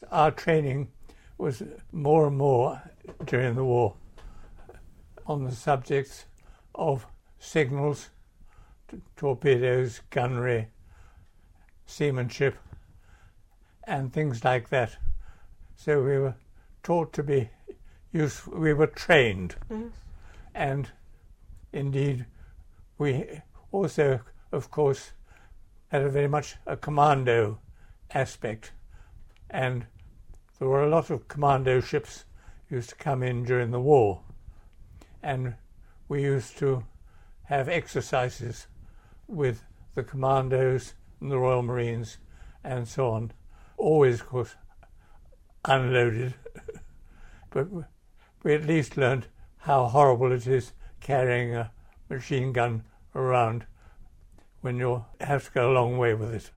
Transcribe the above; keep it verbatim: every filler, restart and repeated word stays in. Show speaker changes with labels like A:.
A: our training was more and more during the war on the subjects of signals, t- torpedoes, gunnery, seamanship, and things like that. So we were taught to be useful, we were trained.
B: Yes.
A: And indeed, we also, of course, had a very much a commando aspect. And there were a lot of commando ships used to come in during the war. And we used to have exercises with the commandos and the Royal Marines and so on. Always, of course, unloaded. But we at least learned how horrible it is carrying a machine gun around when you have to go a long way with it.